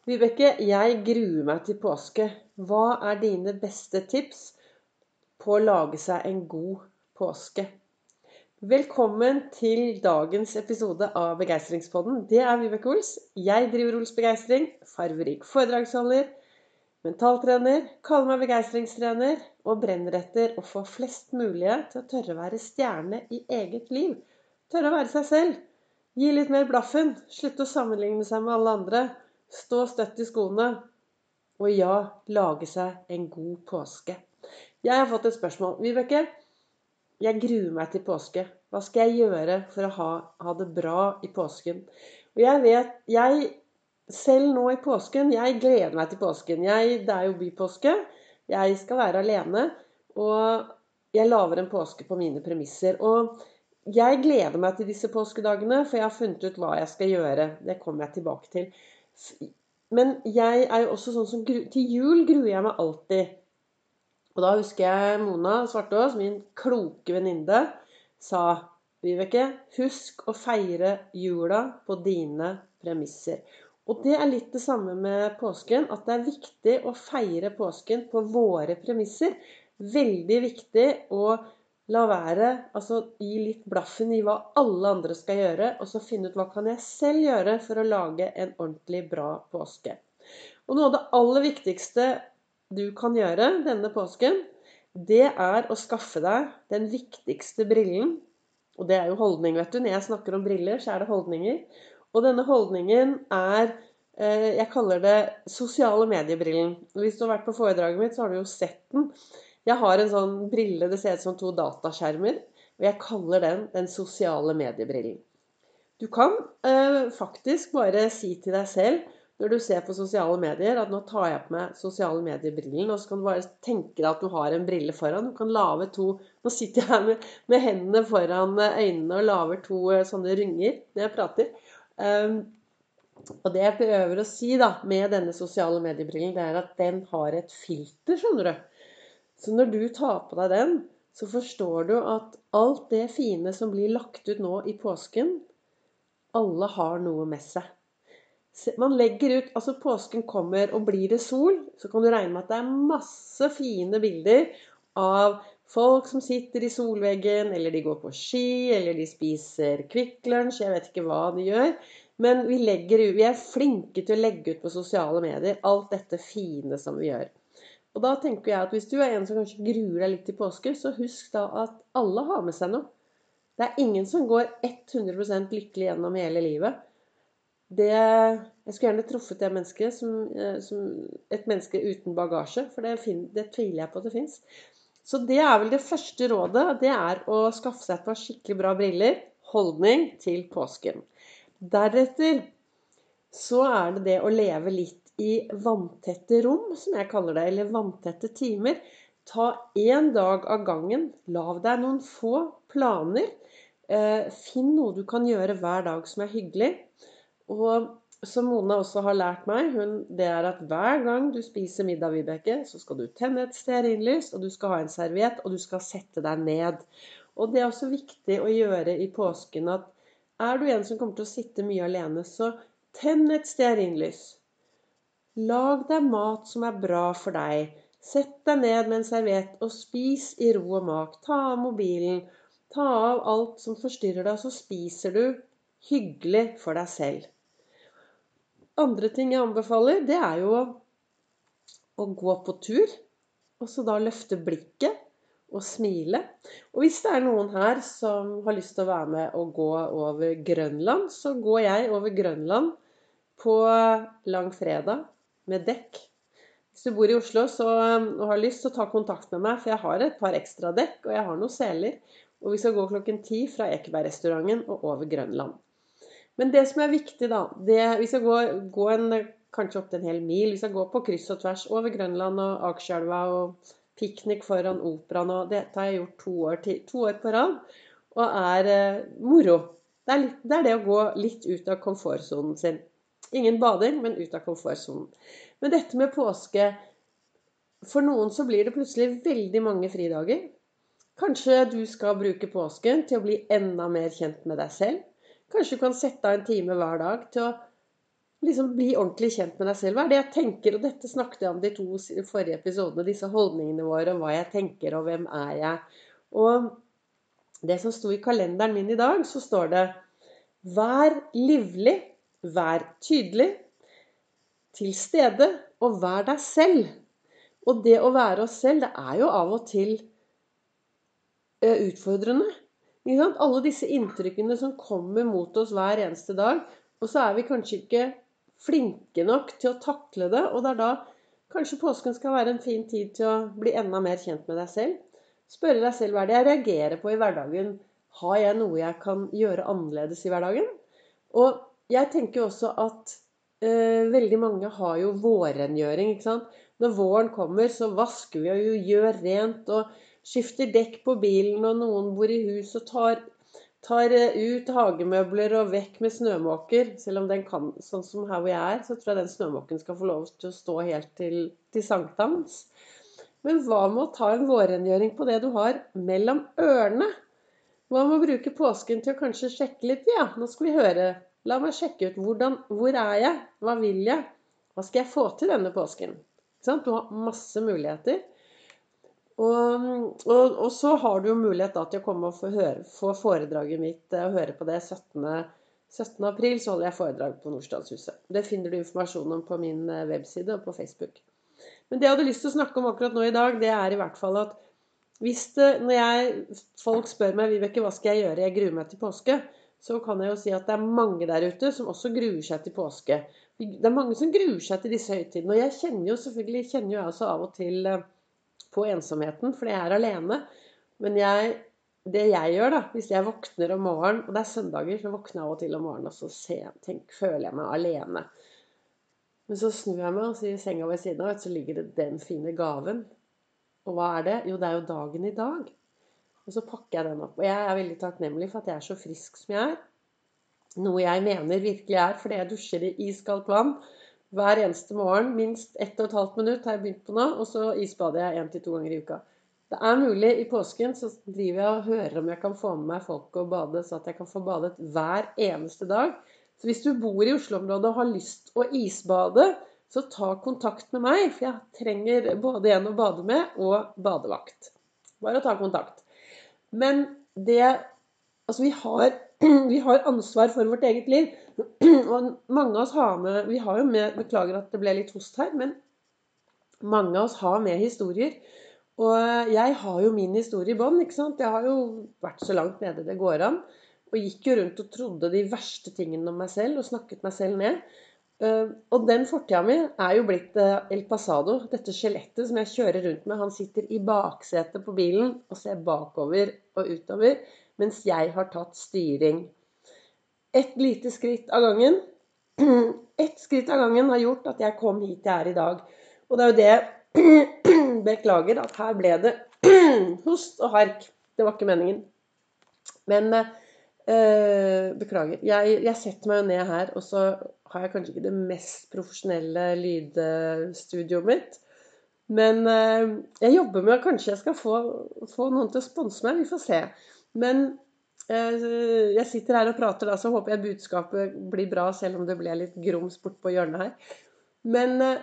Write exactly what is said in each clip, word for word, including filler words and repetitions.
Vibeke, jeg gruer meg til påske. Hva er dine beste tips på å lage seg en god påske? Velkommen til dagens episode av Begeistringspodden. Det er Vibeke Ols. Jeg driver Ols Begeistring, farverik foredragsholder, mentaltrener, kaller meg begeistringstrener og brenner etter å få flest mulig til å tørre å være stjerne i eget liv. Tørre å være seg selv. Gi litt mer blaffen. Slutte å sammenligne seg med alle andre. Stå støtt i skoene, og ja, lage seg en god påske. Jeg har fått et spørsmål. Vibeke, jeg gruer meg til påske. Hva skal jeg gjøre for å ha, ha det bra i påsken? Og jeg vet, jeg selv nå i påsken, jeg gleder meg til påsken. Jeg, det er jo bypåske. Jeg skal være alene, og jeg lager en påske på mine premisser. Og jeg gleder meg til disse påskedagene, for jeg har funnet ut hva jeg skal gjøre. Det kommer jeg tilbake til. Men jeg er jo også sånn som til jul gruer jeg meg alltid. Og da husker jeg Mona Svartås, min kloke venninne, sa: Vibeke, husk å feire jula på dine premisser. Og det er litt det samme med påsken, at det er viktig å feire påsken på våre premisser. Veldig viktig å la være, altså gi litt blaffen i hva alle andre skal gjøre, og så finne ut hva kan jeg selv gjøre for å lage en ordentlig bra påske. Og noe av det aller viktigste du kan gjøre denne påsken, det er å skaffe deg den viktigste brillen. Og det er jo holdning, vet du. Når jeg snakker om briller, så er det holdninger. Og denne holdningen er, jeg kaller det sosiale mediebrillen. Hvis du har vært på foredraget mitt, så har du jo sett den. Jeg har en sånn brille, det ser ut som to dataskjermer, og jeg kaller den den sosiale mediebrillen. Du kan eh, faktisk bare si til deg selv, når du ser på sosiale medier, at nå tar jeg på meg sosiale mediebrillen, og så kan du bare tenke deg at du har en brille foran. Du kan lave to, nå sitter jeg her med, med hendene foran øynene og laver to sånne ringer når jeg prater. Um, og det jeg prøver å si da, med denne sosiale mediebrillen, det er at den har et filter, skjønner du. Så når du tar på deg den, så forstår du at alt det fine som blir lagt ut nå i påsken, alle har noe med seg. Man legger ut, altså påsken kommer, og blir det sol, så kan du regne med at det er masse fine bilder av folk som sitter i solveggen, eller de går på ski, eller de spiser Kvikk Lunsj, jeg vet ikke hva de gjør. Men vi, legger, vi er flinke til å legge ut på sosiale medier alt dette fine som vi gjør. Og da tenker jeg at hvis du er en som kanskje gruer deg litt til påske, så husk da at alle har med seg noe. Det er ingen som går hundre prosent lykkelig gjennom hele livet. Det, jeg skulle gjerne truffet det mennesket som, som et menneske uten bagasje, for det, det tviler jeg på at det finnes. Så det er vel det første rådet, det er å skaffe seg et par skikkelig bra briller, holdning til påsken. Deretter så er det det å leve litt i vanntette rom, som jeg kaller det, eller vanntette timer. Ta en dag av gangen, lav deg noen få planer, eh, finn noe du kan gjøre hver dag som er hyggelig. Og som Mona også har lært meg, hun, det er at hver gang du spiser middag, Vibeke, så skal du tenne et stearinlys, og du skal ha en serviett, og du skal sette deg ned. Og det er også viktig å gjøre i påsken at er du en som kommer til å sitte mye alene, så tenn et stearinlys. Lag deg mat som er bra for deg. Sett deg ned med en serviett og spis i ro og mak. Ta av mobilen. Ta av alt som forstyrrer deg, så spiser du hyggelig for deg selv. Andre ting jeg anbefaler, det er jo å gå på tur. Og så da løfte blikket og smile. Og hvis det er noen her som har lyst til å være med og gå over Grønland, så går jeg over Grønland på langfredag med dekk. Hvis du bor i Oslo så, og har lyst til å ta kontakt med meg, for jeg har et par ekstra dekk, og jeg har noen seler, og vi skal gå klokken ti fra Ekebergrestauranten og over Grønland. Men det som er viktig da, det, vi skal gå, gå en, kanskje opp til en hel mil, vi skal gå på kryss og tvers over Grønland og Akerselva og piknik foran operaen, og dette har jeg gjort to år, til, to år på rad, og er eh, moro. Det er, litt, det er det å gå litt ut av komfortzonen sin. Ingen bading, men ut av komfortzonen. Men dette med påske, for noen så blir det plutselig veldig mange fridager. Kanskje du skal bruke påsken til å bli enda mer kjent med deg selv. Kanskje du kan sette av en time hver dag til å liksom bli ordentlig kjent med deg selv. Hva er det jeg tenker? Og dette snakket jeg om de to s- forrige episodene, disse holdningene våre, og hva jeg tenker, og hvem er jeg? Og det som sto i kalenderen min i dag, så står det: vær livlig, vær tydelig, til stede, og vær deg selv. Og det å være oss selv, det er jo av og til eh, utfordrende. Ikke sant? Alle disse inntrykkene som kommer mot oss hver eneste dag, og så er vi kanskje ikke flinke nok til å takle det, og det er da kanskje påsken skal være en fin tid til å bli enda mer kjent med deg selv. Spørre deg selv, hva er det jeg reagerer på i hverdagen? Har jeg noe jeg kan gjøre annerledes i hverdagen? Og jeg tenker jo også at eh, veldig mange har jo vårrengjøring, ikke sant? Når våren kommer, så vasker vi og jo gjør rent og skifter dekk på bilen, og noen bor i hus og tar, tar eh, ut hagemøbler og vekk med snømåker. Selv om den kan, sånn som her hvor jeg er, så tror jeg den snømåken skal få lov til å stå helt til, til sankthans. Men hva med å ta en vårrengjøring på det du har mellom ørene? Hva med å bruke påsken til å kanskje sjekke litt? Ja, nå skal vi høre. La meg sjekke ut hvordan, hvor er jeg? Hva vil jeg? Hva skal jeg få til denne påsken? Ikke sant? Du har masse muligheter. Og, og, og så har du jo mulighet da til å komme og få, høre, få foredraget mitt og høre på det syttende syttende april, så holder jeg foredrag på Nordstrandshuset. Det finner du informasjon om på min webside og på Facebook. Men det jeg hadde lyst til å snakke om akkurat nå i dag, det er i hvert fall at hvis det, når jeg, folk spør meg, Vibeke, hva skal jeg gjøre? Jeg gruer meg til påske. Så kan jeg jo si at det er mange der ute som også gruer seg til påske. Det er mange som gruer seg til disse høytidene. Og jeg kjenner jo selvfølgelig, kjenner jo jeg også av og til på ensomheten, fordi jeg er alene. Men jeg, det jeg gjør da, hvis jeg våkner om morgenen, og det er søndager, så våkner jeg av og til om morgenen, og så ser, tenk, føler jeg meg alene. Men så snur jeg meg og sier senga ved siden av, så ligger det den fine gaven. Og hva er det? Jo, det er jo dagen i dag. Og så pakker jeg den opp. Og jeg er veldig takknemlig for at jeg er så frisk som jeg er. Noe jeg mener virkelig er, fordi jeg dusjer i iskaldt vann hver eneste morgen. Minst ett og et halvt minutt har jeg begynt på nå, og så isbader jeg en til to ganger i uka. Det er mulig i påsken, så driver jeg og hører om jeg kan få med meg folk og bade, så at jeg kan få badet hver eneste dag. Så hvis du bor i Oslo-området og har lyst å isbade, så ta kontakt med meg, for jeg trenger både en å bade med og badevakt. Bare ta kontakt. Men det, altså vi har, vi har ansvar for vårt eget liv. Og mange av oss har med, vi har jo med, beklager at det ble litt host her, men mange av oss har med historier. Og jeg har jo min historie i bånd, ikke sant? Jeg har jo vært så langt nede det går an. Og gikk jo rundt og trodde de verste tingene om meg selv, og snakket meg selv ned. Uh, og den fortida mi er jo blitt uh, El Pasado, dette skjelettet som jeg kjører rundt med. Han sitter i baksetet på bilen og ser bakover og utover, mens jeg har tatt styring. Et lite skritt av gangen. Et skritt av gangen har gjort at jeg kom hit jeg er i dag. Og det er jo det, beklager at her ble det host og hark. Det var ikke meningen. Men uh, Uh, beklager. Jeg, jeg setter meg jo ned her, og så har jeg kanskje ikke det mest profesjonelle lydstudioet mitt. Men uh, jeg jobber med at kanskje jeg skal få, få noen til å sponse meg. Vi får se. Men uh, jeg sitter her og prater da, så håper jeg budskapet blir bra, selv om det ble litt grums bort på hjørnet her. Men uh,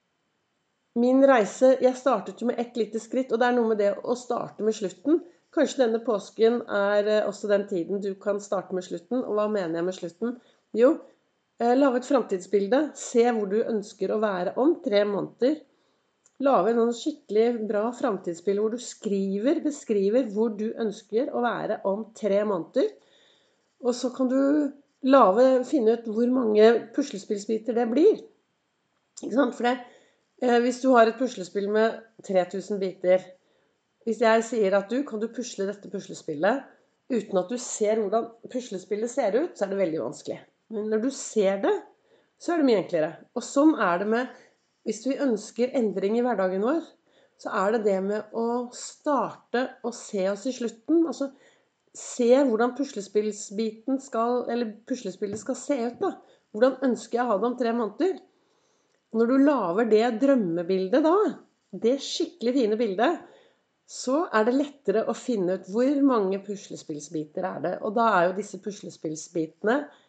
min reise, jeg startet jo med ett lite skritt, og det er noe med det å starte med slutten. Kanskje denne påsken er også den tiden du kan starte med slutten. Og hva mener jeg med slutten? Jo, lave et fremtidsbilde. Se hvor du ønsker å være om tre måneder. Lave en skikkelig bra fremtidsbilde hvor du skriver, beskriver hvor du ønsker å være om tre måneder. Og så kan du lave, finne ut hvor mange puslespillsbiter det blir. Ikke sant? For det, hvis du har et puslespill med tre tusen biter, hvis jeg sier at du, kan du pusle dette puslespillet uten at du ser hvordan puslespillet ser ut, så er det veldig vanskelig. Men når du ser det, så er det mye enklere. Og sånn er det med, hvis vi ønsker endring i hverdagen vår, så er det det med å starte og se oss i slutten. Altså, se hvordan puslespillsbiten skal, eller puslespillet skal se ut da. Hvordan ønsker jeg å ha det om tre måneder? Når du laver det drømmebildet da, det skikkelig fine bildet, så er det lettere å finne ut hvor mange puslespillsbiter er det. Og da er jo disse puslespillsbitene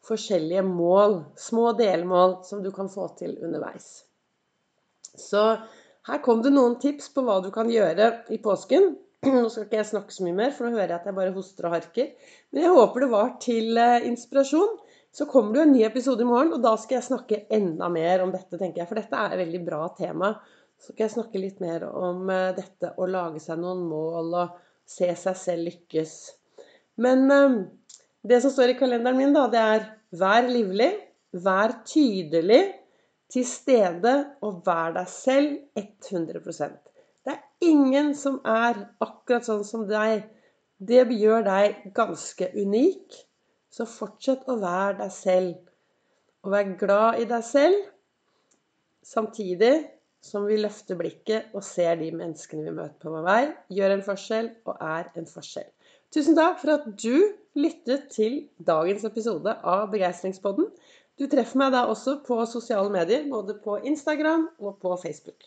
forskjellige mål, små delmål som du kan få til underveis. Så her kom det noen tips på hva du kan gjøre i påsken. Nå skal ikke jeg snakke så mye mer, for nå hører jeg at jeg bare hoster og harker. Men jeg håper det var til inspirasjon. Så kommer det en ny episode i morgen, og da skal jeg snakke enda mer om dette, tenker jeg. For dette er et veldig bra tema. Så skal jeg snakke litt mer om dette å lage seg noen mål og se seg selv lykkes. Men det som står i kalenderen min da, det er vær livlig, vær tydelig, til stede og vær deg selv hundre prosent. Det er ingen som er akkurat sånn som deg. Det gjør deg ganske unik. Så fortsett å være deg selv. Og vær glad i deg selv, samtidig som vi løfter blikket og ser de menneskene vi møter på vår vei, gjør en forskjell og er en forskjell. Tusen takk for at du lyttet til dagens episode av Begeistringspodden. Du treffer meg da også på sosiale medier, både på Instagram og på Facebook.